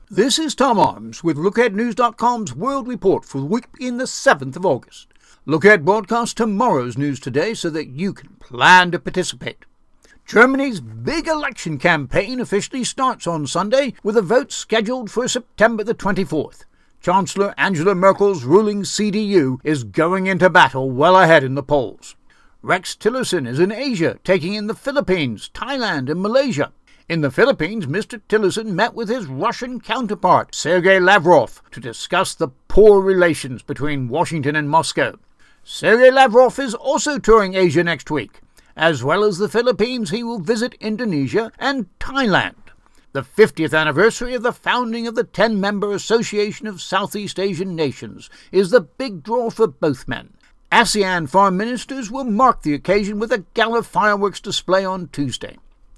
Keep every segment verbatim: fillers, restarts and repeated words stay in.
This is Tom Arms with look ahead news dot com's World Report for the week in the seventh of August. Look Ahead broadcasts tomorrow's news today so that you can plan to participate. Germany's big election campaign officially starts on Sunday with a vote scheduled for September the twenty-fourth. Chancellor Angela Merkel's ruling C D U is going into battle well ahead in the polls. Rex Tillerson is in Asia, taking in the Philippines, Thailand and Malaysia. In the Philippines, Mister Tillerson met with his Russian counterpart, Sergei Lavrov, to discuss the poor relations between Washington and Moscow. Sergei Lavrov is also touring Asia next week. As well as the Philippines, he will visit Indonesia and Thailand. The fiftieth anniversary of the founding of the ten-member Association of Southeast Asian Nations is the big draw for both men. ASEAN foreign ministers will mark the occasion with a gala fireworks display on Tuesday.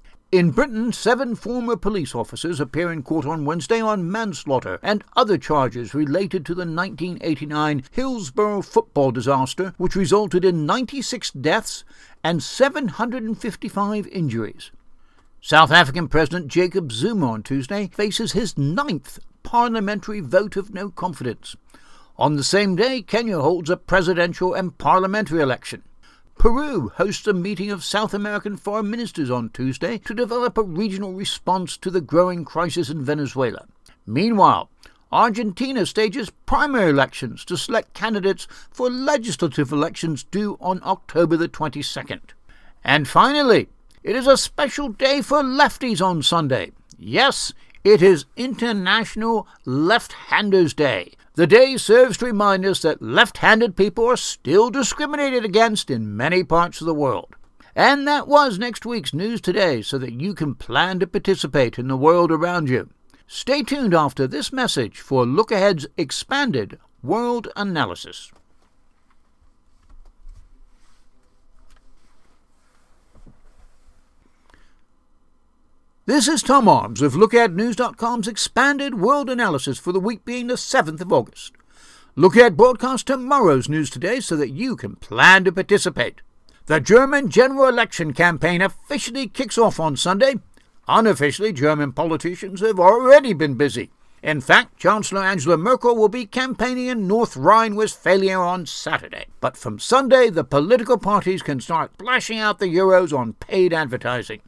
In Britain, seven former police officers appear in court on Wednesday on manslaughter and other charges related to the nineteen eighty-nine Hillsborough football disaster, which resulted in ninety-six deaths and seven hundred fifty-five injuries. South African President Jacob Zuma on Tuesday faces his ninth parliamentary vote of no confidence. On the same day, Kenya holds a presidential and parliamentary election. Peru hosts a meeting of South American foreign ministers on Tuesday to develop a regional response to the growing crisis in Venezuela. Meanwhile, Argentina stages primary elections to select candidates for legislative elections due on October the twenty-second. And finally, it is a special day for lefties on Sunday. Yes, it is International Left-Handers Day. The day serves to remind us that left-handed people are still discriminated against in many parts of the world. And that was next week's News Today so that you can plan to participate in the world around you. Stay tuned after this message for Look Ahead's expanded world analysis. This is Tom Arms of look ahead news dot com's expanded world analysis for the week being the seventh of August. Look Ahead broadcasts tomorrow's news today so that you can plan to participate. The German general election campaign officially kicks off on Sunday. Unofficially, German politicians have already been busy. In fact, Chancellor Angela Merkel will be campaigning in North Rhine-Westphalia on Saturday. But from Sunday, the political parties can start splashing out the euros on paid advertising.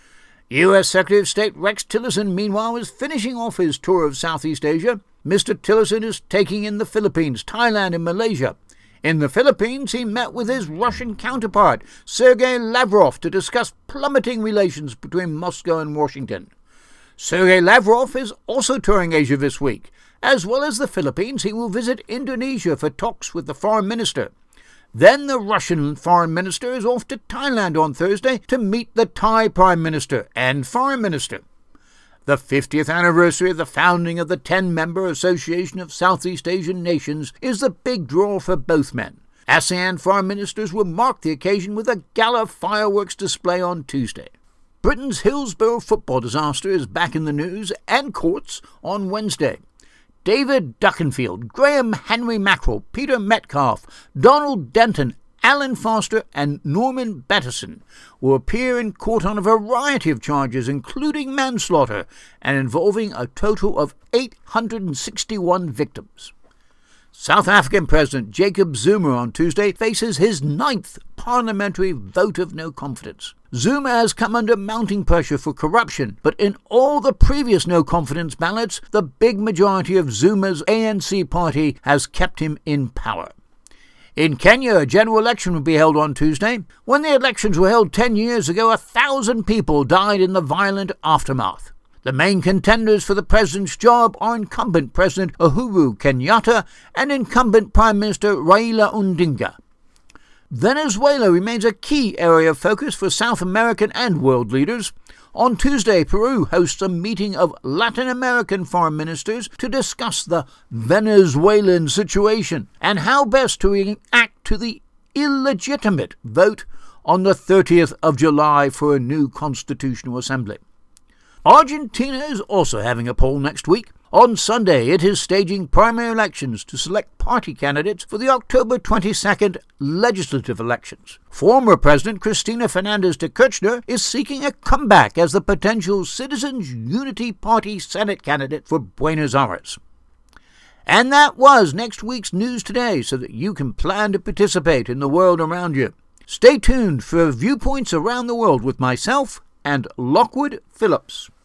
U S Secretary of State Rex Tillerson, meanwhile, is finishing off his tour of Southeast Asia. Mister Tillerson is taking in the Philippines, Thailand and Malaysia. In the Philippines, he met with his Russian counterpart, Sergei Lavrov, to discuss plummeting relations between Moscow and Washington. Sergei Lavrov is also touring Asia this week. As well as the Philippines, he will visit Indonesia for talks with the foreign minister. Then the Russian foreign minister is off to Thailand on Thursday to meet the Thai prime minister and foreign minister. The fiftieth anniversary of the founding of the ten-member Association of Southeast Asian Nations is the big draw for both men. ASEAN foreign ministers will mark the occasion with a gala fireworks display on Tuesday. Britain's Hillsborough football disaster is back in the news and courts on Wednesday. David Duckenfield, Graham Henry Mackerel, Peter Metcalf, Donald Denton, Alan Foster and Norman Batterson will appear in court on a variety of charges, including manslaughter, and involving a total of eight hundred sixty-one victims. South African President Jacob Zuma on Tuesday faces his ninth parliamentary vote of no confidence. Zuma has come under mounting pressure for corruption, but in all the previous no-confidence ballots, the big majority of Zuma's A N C party has kept him in power. In Kenya, a general election will be held on Tuesday. When the elections were held ten years ago, a thousand people died in the violent aftermath. The main contenders for the president's job are incumbent President Uhuru Kenyatta and incumbent Prime Minister Raila Odinga. Venezuela remains a key area of focus for South American and world leaders. On Tuesday, Peru hosts a meeting of Latin American foreign ministers to discuss the Venezuelan situation and how best to react to the illegitimate vote on the thirtieth of July for a new constitutional assembly. Argentina is also having a poll next week. On Sunday, it is staging primary elections to select party candidates for the October twenty-second legislative elections. Former President Cristina Fernández de Kirchner is seeking a comeback as the potential Citizens Unity Party Senate candidate for Buenos Aires. And that was next week's News Today, so that you can plan to participate in the world around you. Stay tuned for Viewpoints Around the World with myself and Lockwood Phillips.